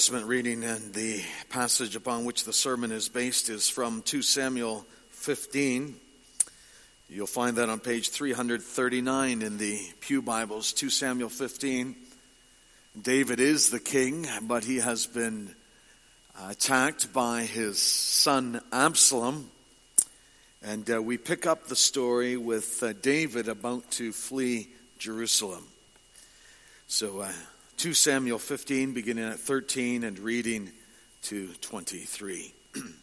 Testament reading, and the passage upon which the sermon is based is from 2 Samuel 15. You'll find that on page 339 in the Pew Bibles, 2 Samuel 15. David is the king, but he has been attacked by his son Absalom. And we pick up the story with David about to flee Jerusalem. So 2 Samuel 15, beginning at 13 and reading to 23.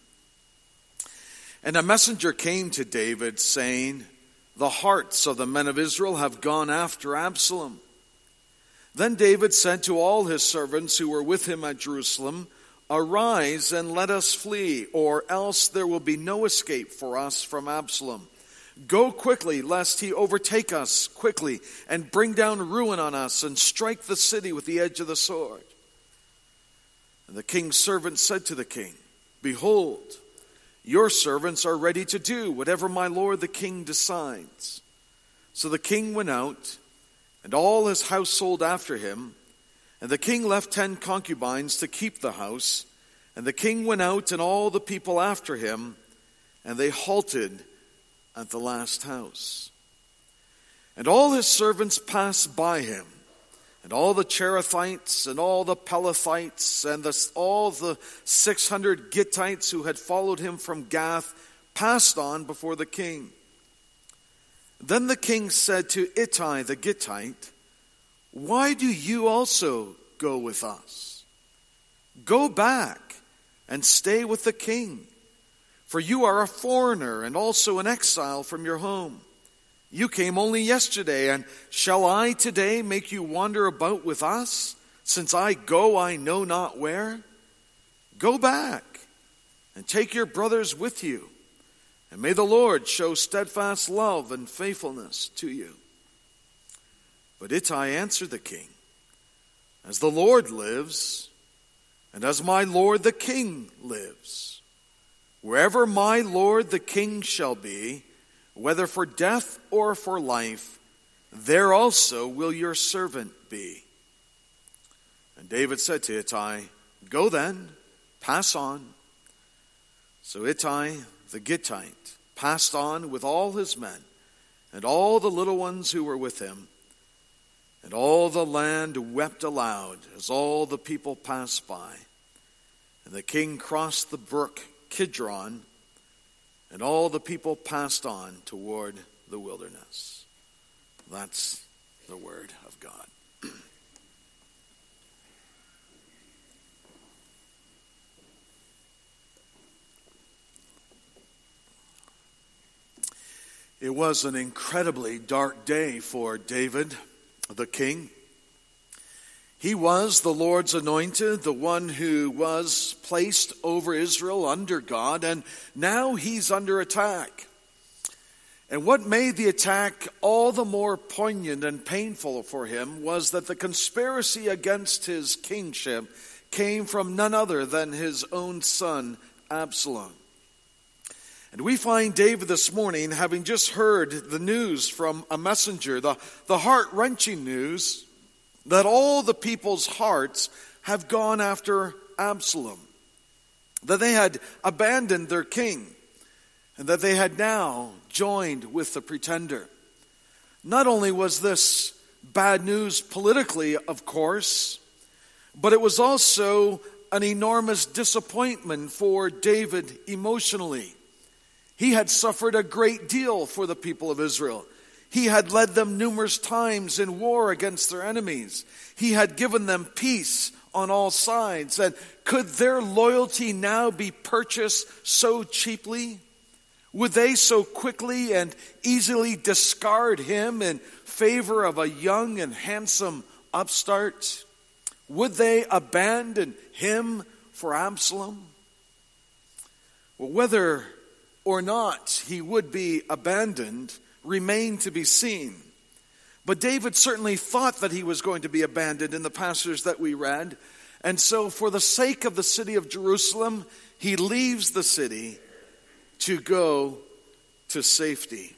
And a messenger came to David, saying, "The hearts of the men of Israel have gone after Absalom." Then David said to all his servants who were with him at Jerusalem, "Arise and let us flee, or else there will be no escape for us from Absalom. Go quickly, lest he overtake us quickly and bring down ruin on us and strike the city with the edge of the sword." And the king's servant said to the king, "Behold, your servants are ready to do whatever my lord the king decides." So the king went out, and all his household after him, and the king left 10 concubines to keep the house. And the king went out, and all the people after him, and they halted at the last house. And all his servants passed by him, and all the Cherethites, and all the Pelethites, and all the 600 Gittites who had followed him from Gath passed on before the king. Then the king said to Ittai the Gittite, "Why do you also go with us? Go back and stay with the king. For you are a foreigner and also an exile from your home. You came only yesterday, and shall I today make you wander about with us, since I go I know not where? Go back and take your brothers with you, and may the Lord show steadfast love and faithfulness to you." But Ittai answered the king, "As the Lord lives, and as my lord the king lives, wherever my lord the king shall be, whether for death or for life, there also will your servant be." And David said to Ittai, "Go then, pass on." So Ittai the Gittite passed on with all his men, and all the little ones who were with him. And all the land wept aloud as all the people passed by. And the king crossed the brook Kidron, and all the people passed on toward the wilderness. That's the word of God. It was an incredibly dark day for David, the king. He was the Lord's anointed, the one who was placed over Israel under God, and now he's under attack. And what made the attack all the more poignant and painful for him was that the conspiracy against his kingship came from none other than his own son, Absalom. And we find David this morning, having just heard the news from a messenger, the heart-wrenching news, that all the people's hearts have gone after Absalom, that they had abandoned their king, and that they had now joined with the pretender. Not only was this bad news politically, of course, but it was also an enormous disappointment for David emotionally. He had suffered a great deal for the people of Israel. He had led them numerous times in war against their enemies. He had given them peace on all sides. And could their loyalty now be purchased so cheaply? Would they so quickly and easily discard him in favor of a young and handsome upstart? Would they abandon him for Absalom? Well, whether or not he would be abandoned remained to be seen. But David certainly thought that he was going to be abandoned in the passage that we read. And so for the sake of the city of Jerusalem, he leaves the city to go to safety.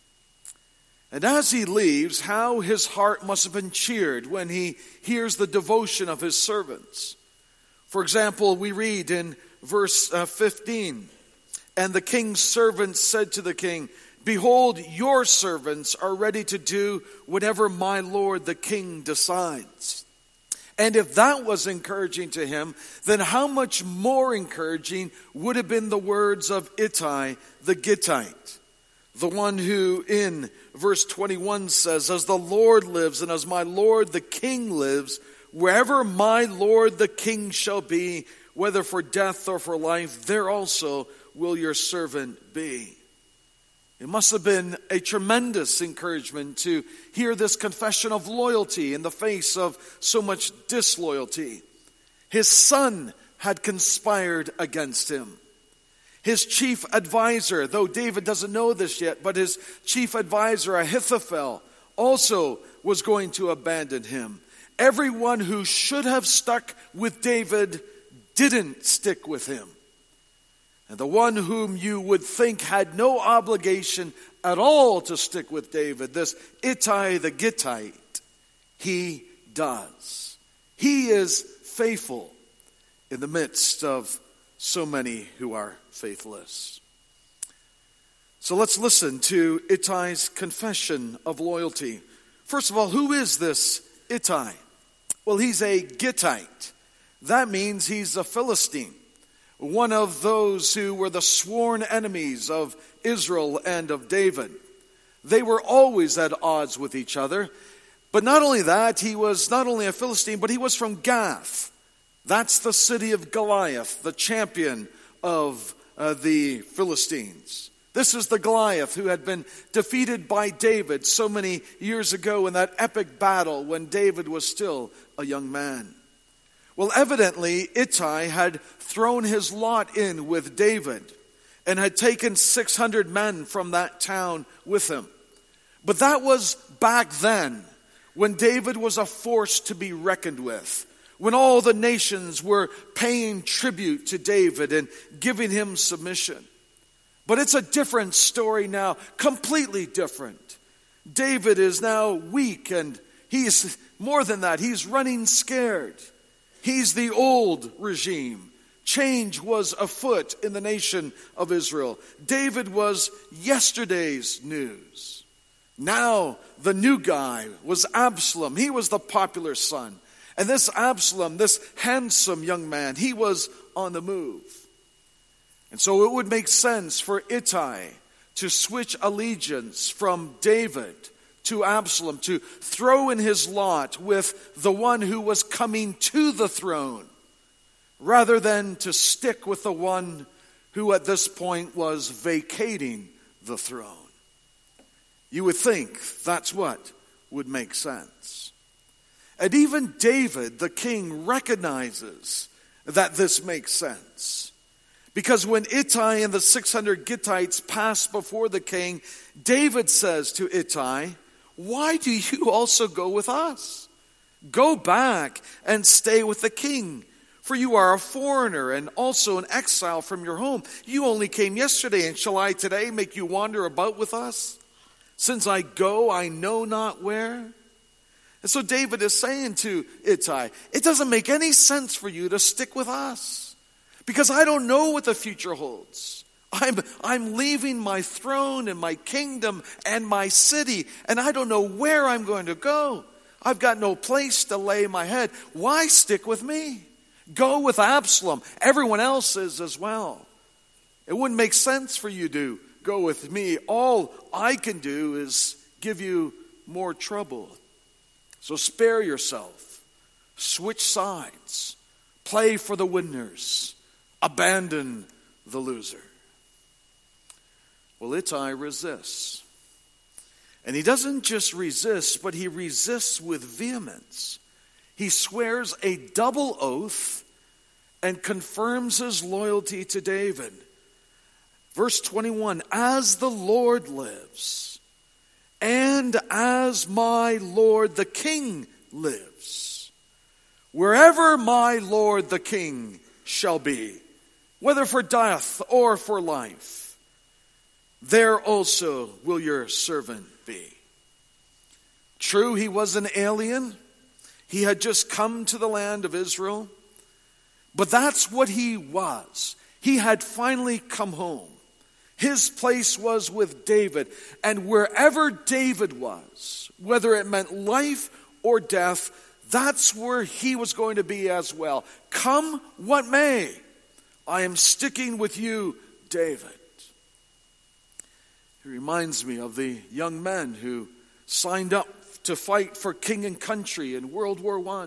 And as he leaves, how his heart must have been cheered when he hears the devotion of his servants. For example, we read in verse 15, "And the king's servants said to the king, 'Behold, your servants are ready to do whatever my lord the king decides.' And if that was encouraging to him, then how much more encouraging would have been the words of Ittai the Gittite, the one who in verse 21 says, 'As the Lord lives and as my lord the king lives, wherever my lord the king shall be, whether for death or for life, there also will your servant be.'" It must have been a tremendous encouragement to hear this confession of loyalty in the face of so much disloyalty. His son had conspired against him. His chief advisor, though David doesn't know this yet, but his chief advisor, Ahithophel, also was going to abandon him. Everyone who should have stuck with David didn't stick with him. And the one whom you would think had no obligation at all to stick with David, this Ittai the Gittite, he does. He is faithful in the midst of so many who are faithless. So let's listen to Ittai's confession of loyalty. First of all, who is this Ittai? Well, he's a Gittite. That means he's a Philistine, one of those who were the sworn enemies of Israel and of David. They were always at odds with each other. But not only that, he was not only a Philistine, but he was from Gath. That's the city of Goliath, the champion of the Philistines. This is the Goliath who had been defeated by David so many years ago in that epic battle when David was still a young man. Well, evidently, Ittai had thrown his lot in with David and had taken 600 men from that town with him. But that was back then, when David was a force to be reckoned with, when all the nations were paying tribute to David and giving him submission. But it's a different story now, completely different. David is now weak, and he's more than that, he's running scared. He's the old regime. Change was afoot in the nation of Israel. David was yesterday's news. Now the new guy was Absalom. He was the popular son. And this Absalom, this handsome young man, he was on the move. And so it would make sense for Ittai to switch allegiance from David to Absalom, to throw in his lot with the one who was coming to the throne, rather than to stick with the one who at this point was vacating the throne. You would think that's what would make sense. And even David, the king, recognizes that this makes sense. Because when Ittai and the 600 Gittites pass before the king, David says to Ittai, "Why do you also go with us? Go back and stay with the king, for you are a foreigner and also an exile from your home. You only came yesterday, and shall I today make you wander about with us? Since I go, I know not where." And so David is saying to Ittai, it doesn't make any sense for you to stick with us, because I don't know what the future holds. I'm leaving my throne and my kingdom and my city, and I don't know where I'm going to go. I've got no place to lay my head. Why stick with me? Go with Absalom. Everyone else is as well. It wouldn't make sense for you to go with me. All I can do is give you more trouble. So spare yourself. Switch sides. Play for the winners. Abandon the loser. Well, Ittai resists. And he doesn't just resist, but he resists with vehemence. He swears a double oath and confirms his loyalty to David. Verse 21, "As the Lord lives, and as my Lord the King lives, wherever my Lord the King shall be, whether for death or for life, there also will your servant be." True, he was an alien. He had just come to the land of Israel. But that's what he was. He had finally come home. His place was with David. And wherever David was, whether it meant life or death, that's where he was going to be as well. Come what may, I am sticking with you, David. It reminds me of the young men who signed up to fight for king and country in World War I.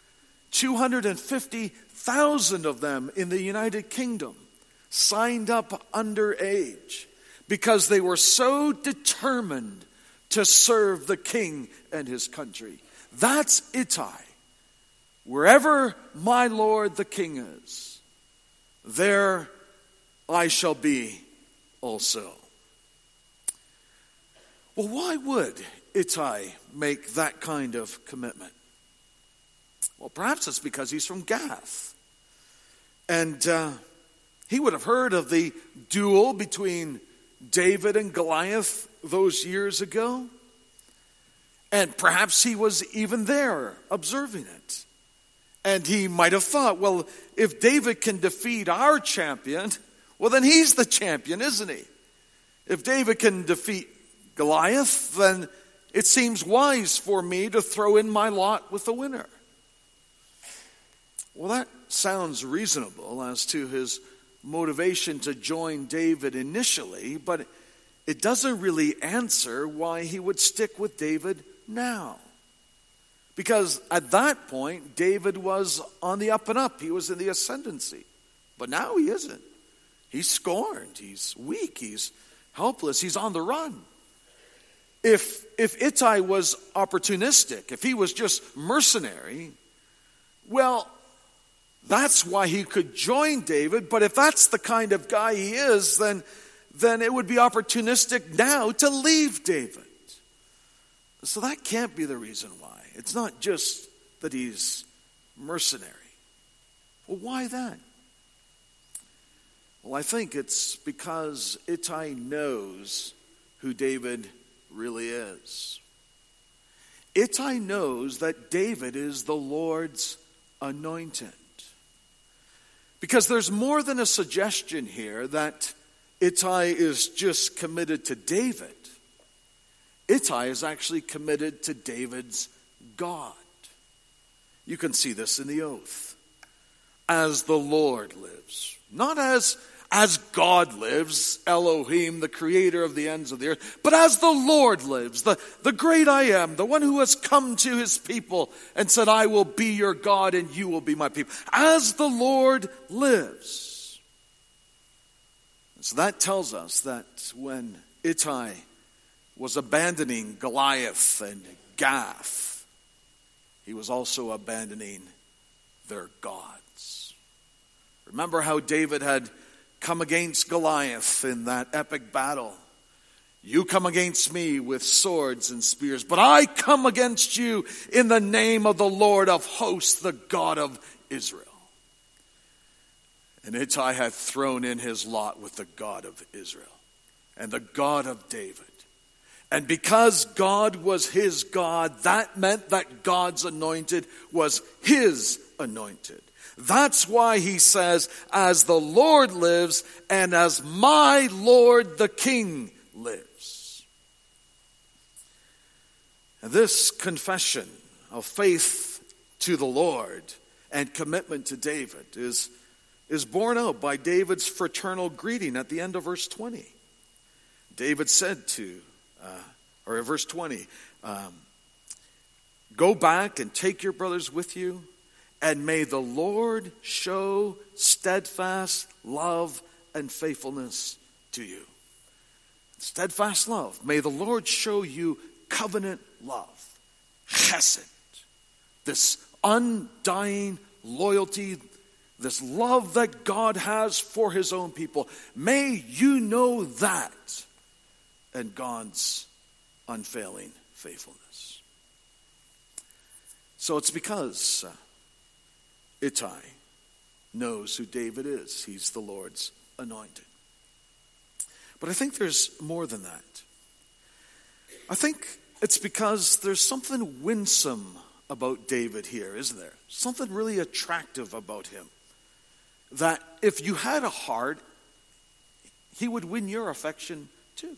250,000 of them in the United Kingdom signed up underage because they were so determined to serve the king and his country. That's Ittai. Wherever my Lord the king is, there I shall be also. Well, why would Ittai make that kind of commitment? Well, perhaps it's because he's from Gath. And he would have heard of the duel between David and Goliath those years ago. And perhaps he was even there observing it. And he might have thought, well, if David can defeat our champion, well, then he's the champion, isn't he? If David can defeat Goliath, then it seems wise for me to throw in my lot with the winner. Well, that sounds reasonable as to his motivation to join David initially, but it doesn't really answer why he would stick with David now. Because at that point, David was on the up and up. He was in the ascendancy. But now he isn't. He's scorned. He's weak. He's helpless. He's on the run. If Ittai was opportunistic, if he was just mercenary, well, that's why he could join David. But if that's the kind of guy he is, then it would be opportunistic now to leave David. So that can't be the reason why. It's not just that he's mercenary. Well, why then? Well, I think it's because Ittai knows who David really is. Ittai knows that David is the Lord's anointed. Because there's more than a suggestion here that Ittai is just committed to David. Ittai is actually committed to David's God. You can see this in the oath. As the Lord lives. Not as God lives, Elohim, the creator of the ends of the earth, but as the Lord lives, the great I am, the one who has come to his people and said, I will be your God and you will be my people. As the Lord lives. So that tells us that when Ittai was abandoning Goliath and Gath, he was also abandoning their gods. Remember how David had come against Goliath in that epic battle. You come against me with swords and spears, but I come against you in the name of the Lord of hosts, the God of Israel. And Ittai had thrown in his lot with the God of Israel and the God of David. And because God was his God, that meant that God's anointed was his anointed. That's why he says, as the Lord lives and as my Lord the King lives. And this confession of faith to the Lord and commitment to David is borne out by David's fraternal greeting at the end of verse 20. David said verse 20, go back and take your brothers with you, and may the Lord show steadfast love and faithfulness to you. Steadfast love. May the Lord show you covenant love. Chesed. This undying loyalty, this love that God has for his own people. May you know that and God's unfailing faithfulness. So it's because Ittai knows who David is. He's the Lord's anointed. But I think there's more than that. I think it's because there's something winsome about David here, isn't there? Something really attractive about him. that if you had a heart, he would win your affection too.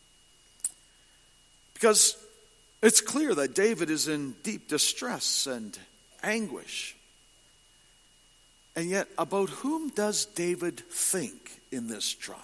Because it's clear that David is in deep distress and anguish. And yet, about whom does David think in this trial?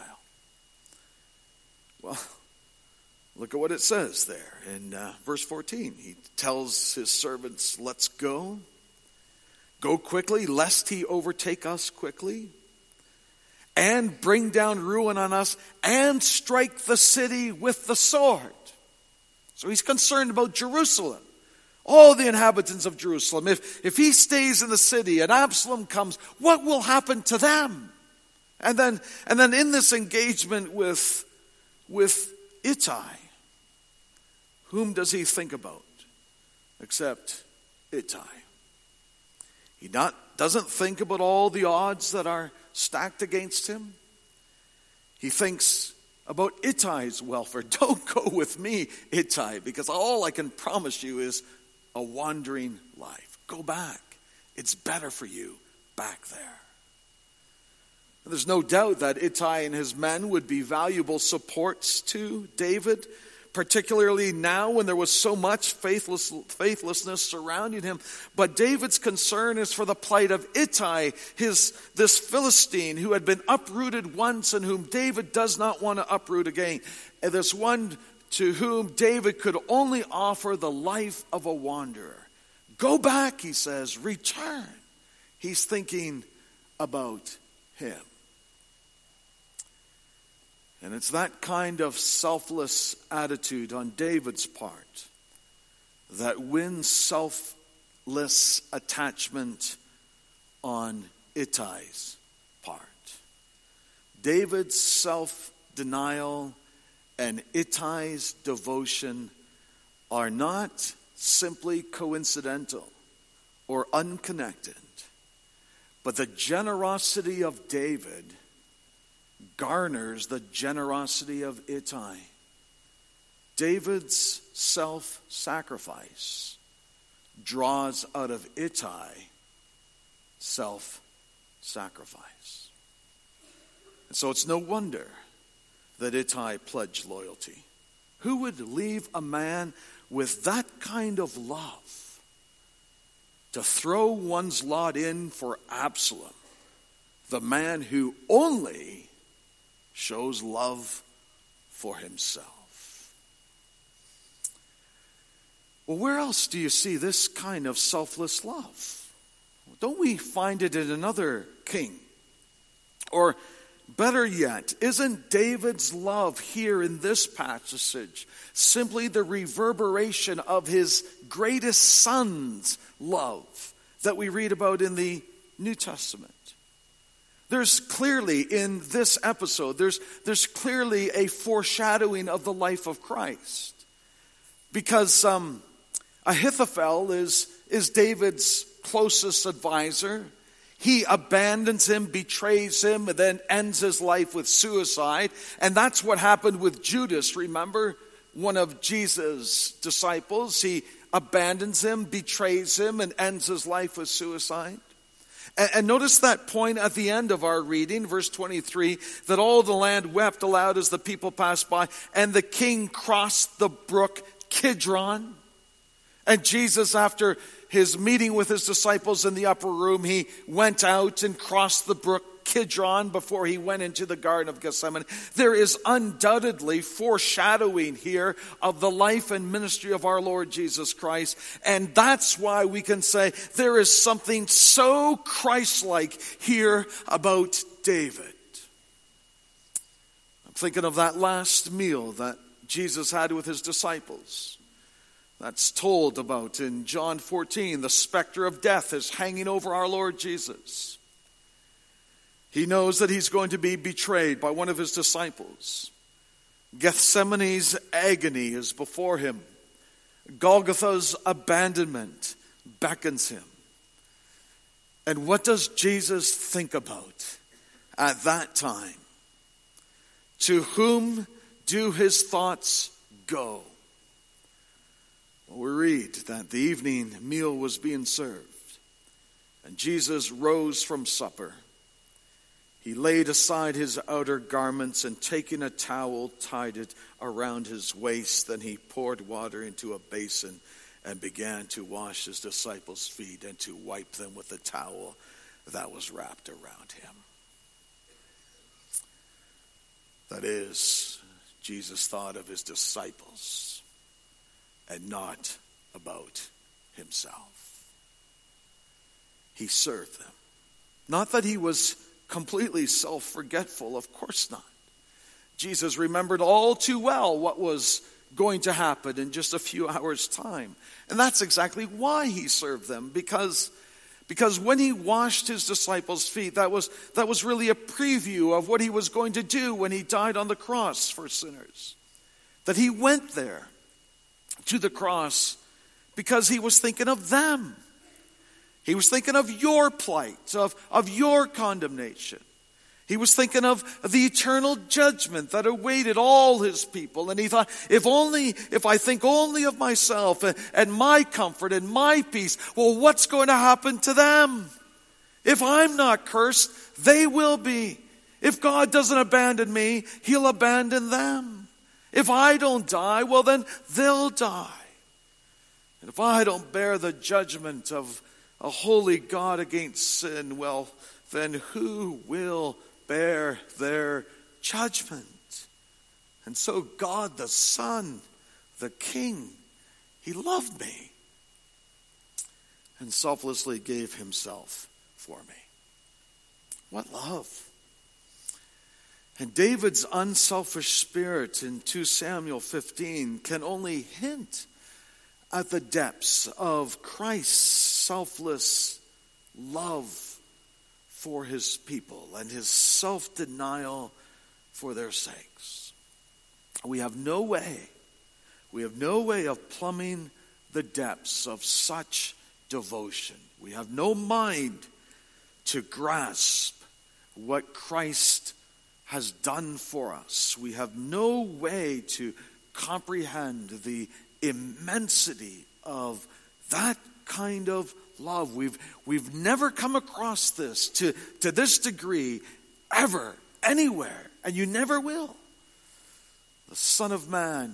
Well, look at what it says there in verse 14. He tells his servants, let's go. Go quickly, lest he overtake us quickly, and bring down ruin on us, and strike the city with the sword. So he's concerned about Jerusalem, all the inhabitants of Jerusalem. If he stays in the city and Absalom comes, what will happen to them? And then in this engagement with Ittai, whom does he think about except Ittai? He doesn't think about all the odds that are stacked against him. He thinks about Ittai's welfare. Don't go with me, Ittai, because all I can promise you is a wandering life. Go back. It's better for you back there. There's no doubt that Ittai and his men would be valuable supports to David, particularly now when there was so much faithlessness surrounding him. But David's concern is for the plight of Ittai, this Philistine who had been uprooted once and whom David does not want to uproot again. And this one to whom David could only offer the life of a wanderer. Go back, he says, return. He's thinking about him. And it's that kind of selfless attitude on David's part that wins selfless attachment on Ittai's part. David's self-denial and Ittai's devotion are not simply coincidental or unconnected, but the generosity of David garners the generosity of Ittai. David's self-sacrifice draws out of Ittai self-sacrifice. And so it's no wonder that Ittai pledged loyalty. Who would leave a man with that kind of love to throw one's lot in for Absalom, the man who only shows love for himself? Well, where else do you see this kind of selfless love? Don't we find it in another king? Or better yet, isn't David's love here in this passage simply the reverberation of his greatest son's love that we read about in the New Testament? There's clearly in this episode, there's clearly a foreshadowing of the life of Christ. Because Ahithophel is David's closest advisor. He abandons him, betrays him, and then ends his life with suicide. And that's what happened with Judas, remember? One of Jesus' disciples. He abandons him, betrays him, and ends his life with suicide. And notice that point at the end of our reading, verse 23, that all the land wept aloud as the people passed by, and the king crossed the brook Kidron. And Jesus, after his meeting with his disciples in the upper room, he went out and crossed the brook Kidron before he went into the Garden of Gethsemane. There is undoubtedly foreshadowing here of the life and ministry of our Lord Jesus Christ. And that's why we can say there is something so Christ-like here about David. I'm thinking of that last meal that Jesus had with his disciples. That's told about in John 14. The specter of death is hanging over our Lord Jesus. He knows that he's going to be betrayed by one of his disciples. Gethsemane's agony is before him. Golgotha's abandonment beckons him. And what does Jesus think about at that time? To whom do his thoughts go? Well, we read that the evening meal was being served, and Jesus rose from supper. He laid aside his outer garments and taking a towel, tied it around his waist. Then he poured water into a basin and began to wash his disciples' feet and to wipe them with the towel that was wrapped around him. That is, Jesus thought of his disciples and not about himself. He served them. Not that he was completely self-forgetful, of course not. Jesus remembered all too well what was going to happen in just a few hours' time. And that's exactly why he served them, because when he washed his disciples' feet, that was really a preview of what he was going to do when he died on the cross for sinners. That he went there to the cross because he was thinking of them. He was thinking of your plight, of your condemnation. He was thinking of the eternal judgment that awaited all his people. And he thought, if I think only of myself and my comfort and my peace, well, what's going to happen to them? If I'm not cursed, they will be. If God doesn't abandon me, he'll abandon them. If I don't die, well, then they'll die. And if I don't bear the judgment of a holy God against sin, well, then who will bear their judgment? And so God the Son, the King, he loved me and selflessly gave himself for me. What love! And David's unselfish spirit in 2 Samuel 15 can only hint at the depths of Christ's selfless love for his people and his self-denial for their sakes. We have no way of plumbing the depths of such devotion. We have no mind to grasp what Christ has done for us. We have no way to comprehend the immensity of that kind of love. We've never come across this to this degree ever, anywhere, and you never will. The Son of Man,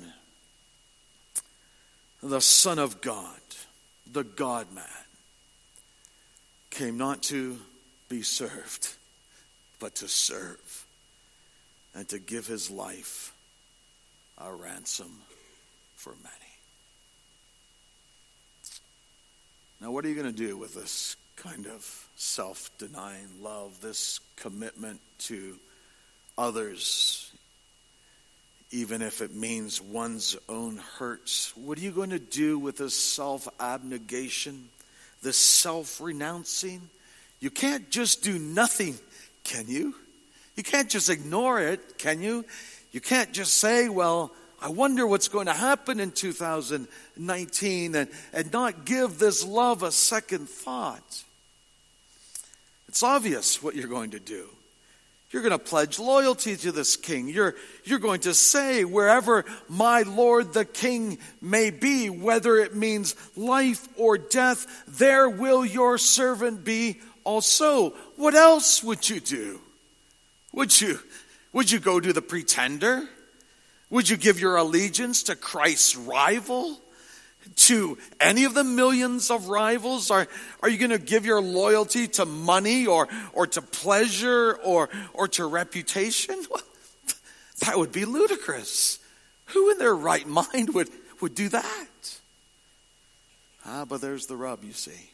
the Son of God, the God-man, came not to be served, but to serve and to give his life a ransom for many. Now, what are you going to do with this kind of self-denying love, this commitment to others, even if it means one's own hurts? What are you going to do with this self-abnegation, this self-renouncing? You can't just do nothing, can you? You can't just ignore it, can you? You can't just say, well, I wonder what's going to happen in 2019 and not give this love a second thought. It's obvious what you're going to do. You're going to pledge loyalty to this king. You're going to say, wherever my Lord the King may be, whether it means life or death, there will your servant be also. What else would you do? Would you go to the pretender? Would you give your allegiance to Christ's rival? To any of the millions of rivals? Are you going to give your loyalty to money or to pleasure or to reputation? Well, that would be ludicrous. Who in their right mind would do that? But there's the rub, you see.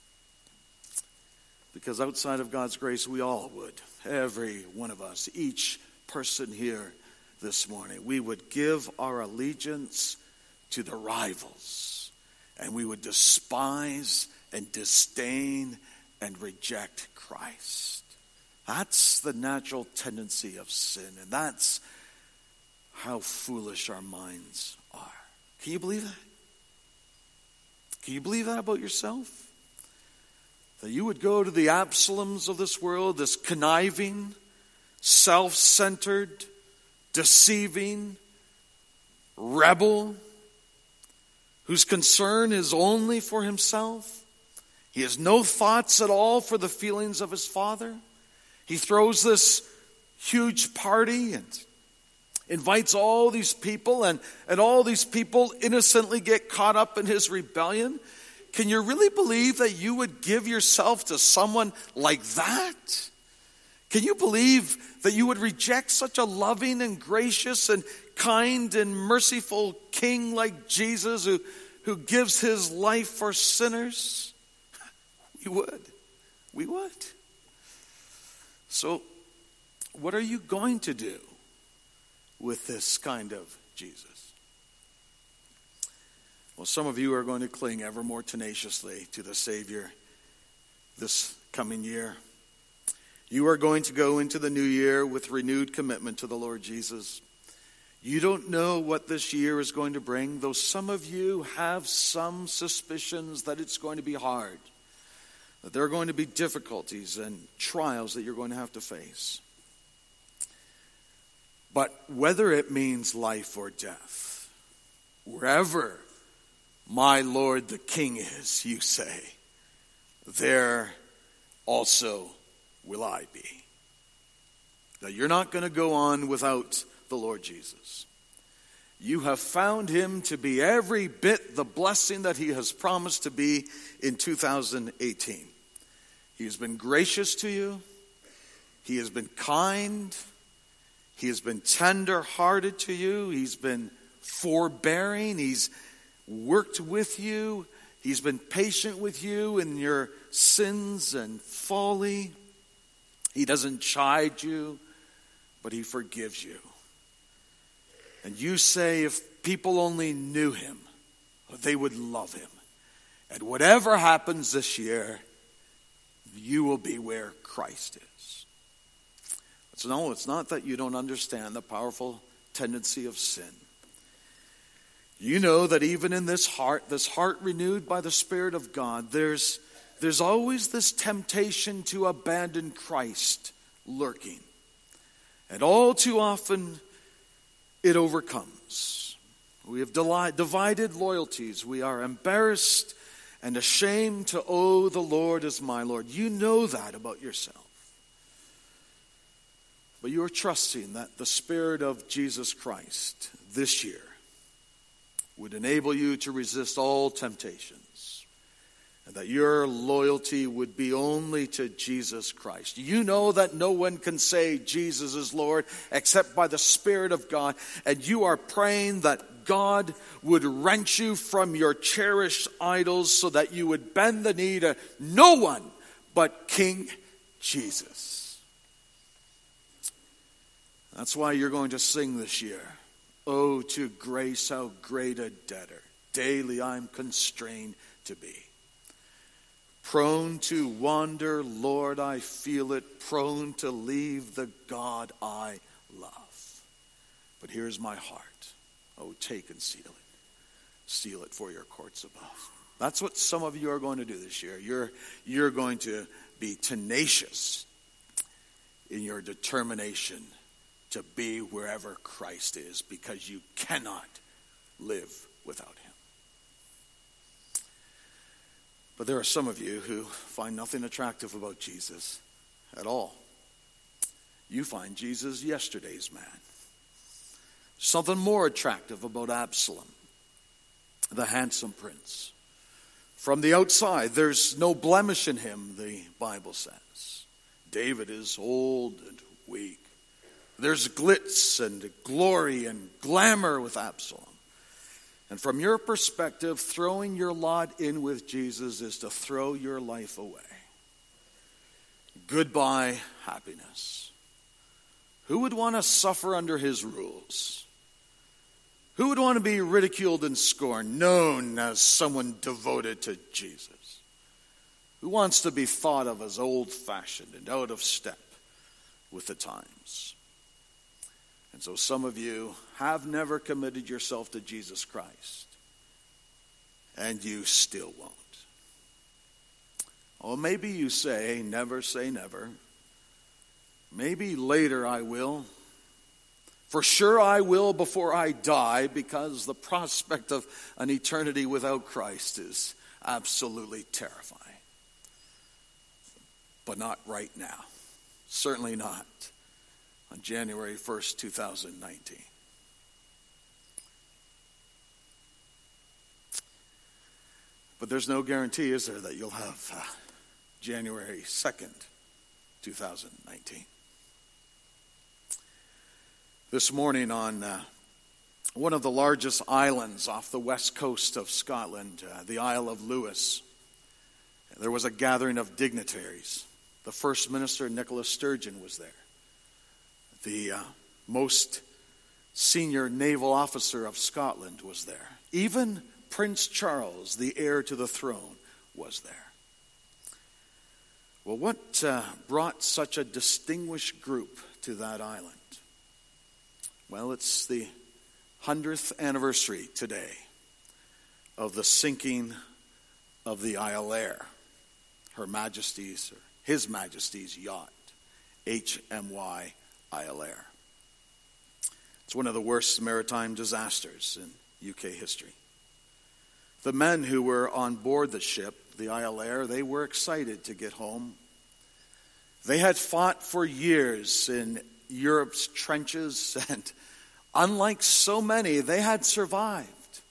Because outside of God's grace, we all would. Every one of us, each person here this morning, we would give our allegiance to the rivals, and we would despise and disdain and reject Christ. That's the natural tendency of sin, and that's how foolish our minds are. Can you believe that? Can you believe that about yourself? That you would go to the Absaloms of this world, this conniving, self-centered, deceiving rebel whose concern is only for himself. He has no thoughts at all for the feelings of his father. He throws this huge party and invites all these people, and all these people innocently get caught up in his rebellion. Can you really believe that you would give yourself to someone like that? Can you believe that you would reject such a loving and gracious and kind and merciful king like Jesus who gives his life for sinners? We would. We would. So, what are you going to do with this kind of Jesus? Well, some of you are going to cling ever more tenaciously to the Savior this coming year. You are going to go into the new year with renewed commitment to the Lord Jesus. You don't know what this year is going to bring, though some of you have some suspicions that it's going to be hard, that there are going to be difficulties and trials that you're going to have to face. But whether it means life or death, wherever my Lord the King is, you say, there also will I be. Now, you're not going to go on without the Lord Jesus. You have found him to be every bit the blessing that he has promised to be in 2018. He has been gracious to you. He has been kind. He has been tender-hearted to you. He's been forbearing. He's worked with you. He's been patient with you in your sins and folly. He doesn't chide you, but he forgives you. And you say, if people only knew him, they would love him. And whatever happens this year, you will be where Christ is. So no, it's not that you don't understand the powerful tendency of sin. You know that even in this heart renewed by the Spirit of God, there's always this temptation to abandon Christ lurking. And all too often, it overcomes. We have divided loyalties. We are embarrassed and ashamed to owe the Lord as my Lord. You know that about yourself. But you are trusting that the Spirit of Jesus Christ this year would enable you to resist all temptations, and that your loyalty would be only to Jesus Christ. You know that no one can say Jesus is Lord except by the Spirit of God, and you are praying that God would wrench you from your cherished idols so that you would bend the knee to no one but King Jesus. That's why you're going to sing this year, "Oh, to grace, how great a debtor daily I'm constrained to be. Prone to wander, Lord, I feel it, prone to leave the God I love. But here's my heart. Oh, take and seal it. Seal it for your courts above." That's what some of you are going to do this year. You're going to be tenacious in your determination to be wherever Christ is, because you cannot live without him. But there are some of you who find nothing attractive about Jesus at all. You find Jesus yesterday's man. Something more attractive about Absalom, the handsome prince. From the outside, there's no blemish in him, the Bible says. David is old and weak. There's glitz and glory and glamour with Absalom. And from your perspective, throwing your lot in with Jesus is to throw your life away. Goodbye, happiness. Who would want to suffer under his rules? Who would want to be ridiculed and scorned, known as someone devoted to Jesus? Who wants to be thought of as old-fashioned and out of step with the times? And so some of you have never committed yourself to Jesus Christ, and you still won't. Or maybe you say never. Maybe later I will. For sure I will before I die, because the prospect of an eternity without Christ is absolutely terrifying. But not right now. Certainly not on January 1st, 2019. But there's no guarantee, is there, that you'll have January 2nd, 2019. This morning on one of the largest islands off the west coast of Scotland, the Isle of Lewis, there was a gathering of dignitaries. The First Minister, Nicola Sturgeon, was there. The most senior naval officer of Scotland was there. Even Prince Charles, the heir to the throne, was there. Well, what brought such a distinguished group to that island? Well, it's the 100th anniversary today of the sinking of the Isle Air, Her Majesty's, or His Majesty's yacht, HMY Isle Air. It's one of the worst maritime disasters in UK history. The men who were on board the ship, the Isle Air, they were excited to get home. They had fought for years in Europe's trenches, and unlike so many, they had survived.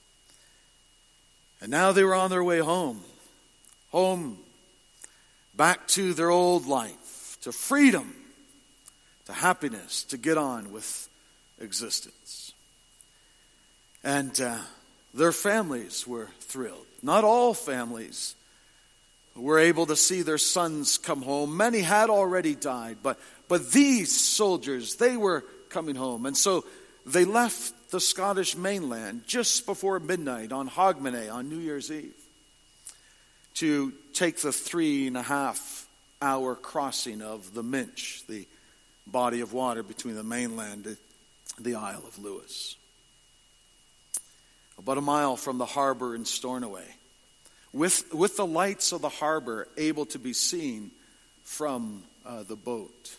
And now they were on their way home. Home, back to their old life, to freedom, to happiness, to get on with existence. And their families were thrilled. Not all families were able to see their sons come home. Many had already died, but these soldiers, they were coming home. And so they left the Scottish mainland just before midnight on Hogmanay on New Year's Eve to take the 3.5-hour crossing of the Minch, the body of water between the mainland and the Isle of Lewis. About a mile from the harbor in Stornoway, with the lights of the harbor able to be seen from the boat.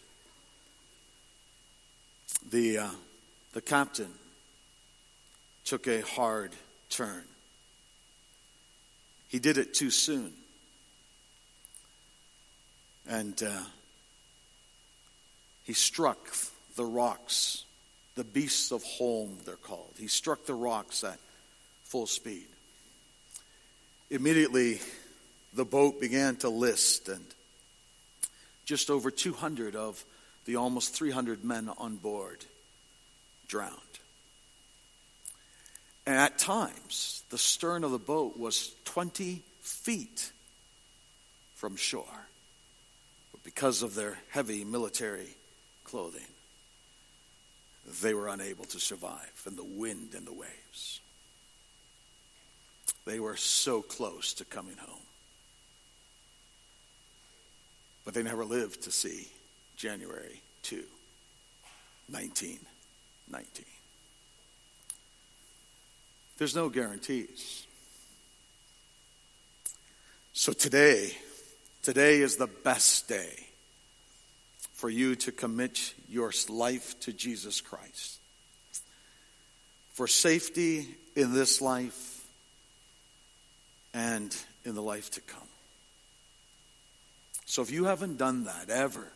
The captain took a hard turn. He did it too soon. And he struck the rocks, the beasts of Holm, they're called. He struck the rocks at full speed. Immediately, the boat began to list, and just over 200 of the almost 300 men on board drowned. And at times, the stern of the boat was 20 feet from shore. But because of their heavy military clothing, they were unable to survive in the wind and the waves. They were so close to coming home. But they never lived to see January 2, 1919. There's no guarantees. So today is the best day for you to commit your life to Jesus Christ. For safety in this life and in the life to come. So if you haven't done that ever,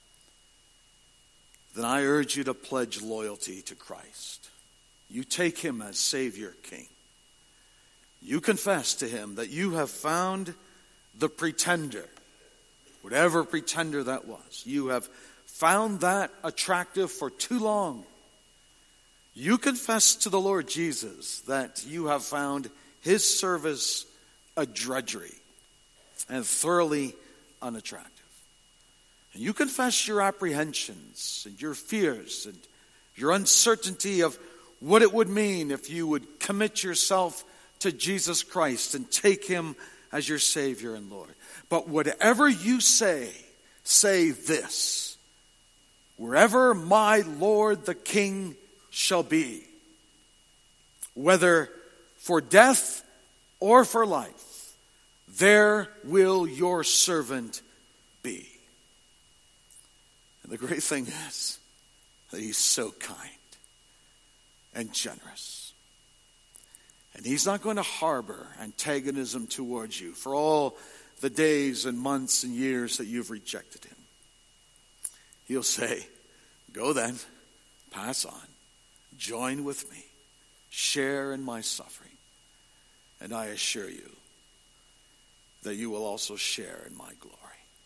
then I urge you to pledge loyalty to Christ. You take him as Savior, King. You confess to him that you have found the pretender, whatever pretender that was. You have found that attractive for too long. You confess to the Lord Jesus that you have found his service a drudgery and thoroughly unattractive. And you confess your apprehensions and your fears and your uncertainty of what it would mean if you would commit yourself to Jesus Christ and take him as your Savior and Lord. But whatever you say this: wherever my Lord the King shall be, whether for death or for life, there will your servant be. And the great thing is that he's so kind and generous. And he's not going to harbor antagonism towards you for all the days and months and years that you've rejected him. He'll say, go then, pass on, join with me, share in my suffering, and I assure you that you will also share in my glory.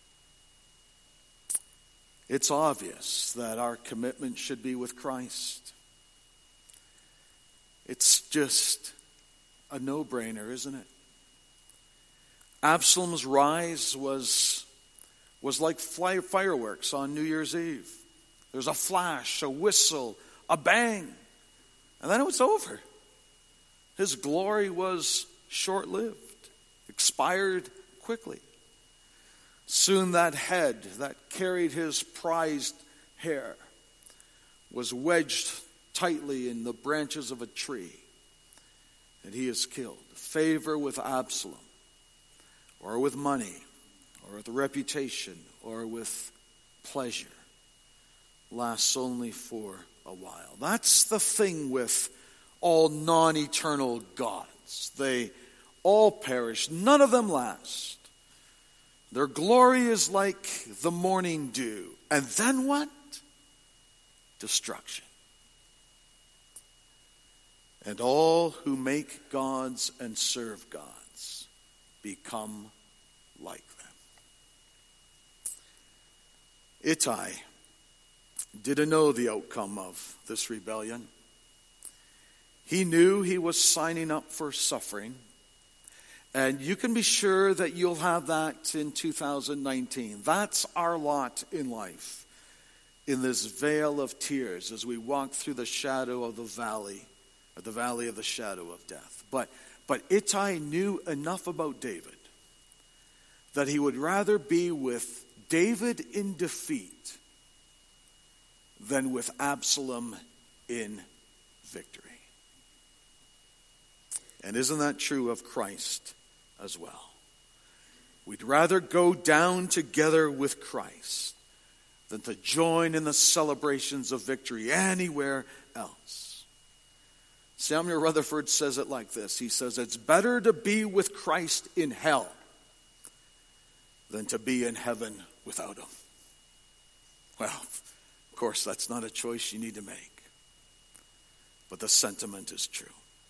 It's obvious that our commitment should be with Christ. It's just a no-brainer, isn't it? Absalom's rise was like fireworks on New Year's Eve. There's a flash, a whistle, a bang, and then it was over. His glory was short-lived, expired quickly. Soon that head that carried his prized hair was wedged tightly in the branches of a tree, and he is killed. Favor with Absalom, or with money, or with reputation, or with pleasure, lasts only for a while. That's the thing with all non-eternal gods. They all perish. None of them last. Their glory is like the morning dew. And then what? Destruction. And all who make gods and serve gods become like them. Ittai didn't know the outcome of this rebellion. He knew he was signing up for suffering. And you can be sure that you'll have that in 2019. That's our lot in life, in this vale of tears as we walk through the shadow of the valley, or the valley of the shadow of death. But Ittai knew enough about David that he would rather be with David in defeat than with Absalom in victory. And isn't that true of Christ as well? We'd rather go down together with Christ than to join in the celebrations of victory anywhere else. Samuel Rutherford says it like this. He says, it's better to be with Christ in hell than to be in heaven without him. Well, of course, that's not a choice you need to make. But the sentiment is true.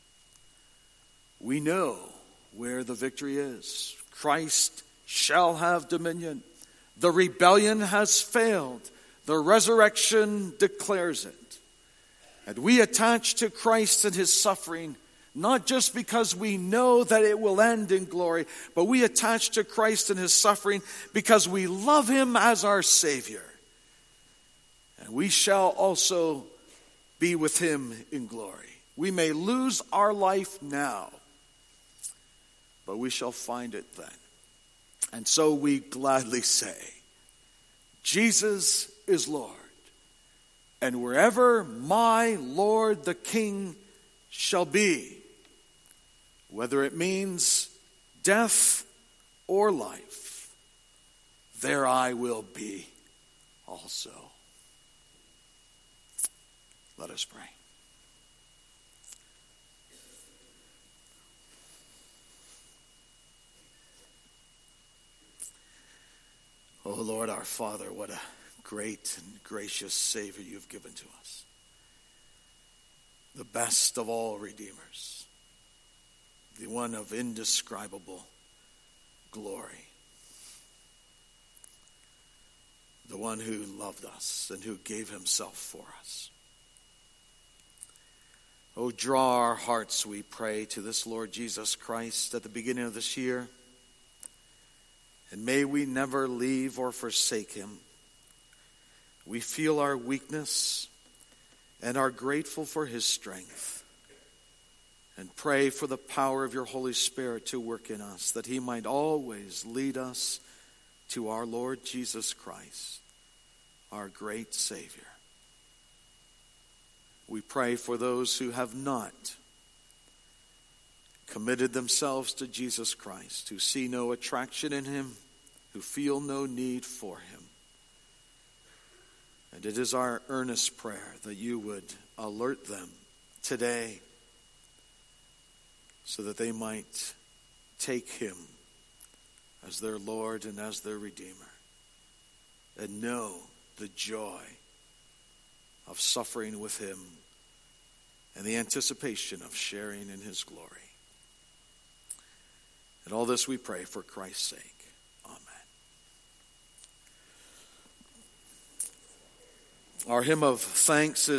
We know where the victory is. Christ shall have dominion. The rebellion has failed. The resurrection declares it. And we attach to Christ and his suffering, not just because we know that it will end in glory, but we attach to Christ and his suffering because we love him as our Savior. And we shall also be with him in glory. We may lose our life now, but we shall find it then. And so we gladly say, Jesus is Lord. And wherever my Lord the King shall be, whether it means death or life, there I will be also. Let us pray. Oh Lord, our Father, what a great and gracious Savior you've given to us. The best of all redeemers. The one of indescribable glory. The one who loved us and who gave himself for us. Oh, draw our hearts, we pray, to this Lord Jesus Christ at the beginning of this year. And may we never leave or forsake him. We feel our weakness and are grateful for his strength. And pray for the power of your Holy Spirit to work in us, that he might always lead us to our Lord Jesus Christ, our great Savior. We pray for those who have not committed themselves to Jesus Christ, who see no attraction in him, who feel no need for him. And it is our earnest prayer that you would alert them today so that they might take him as their Lord and as their Redeemer and know the joy of suffering with him and the anticipation of sharing in his glory. And all this we pray for Christ's sake. Amen. Our hymn of thanks is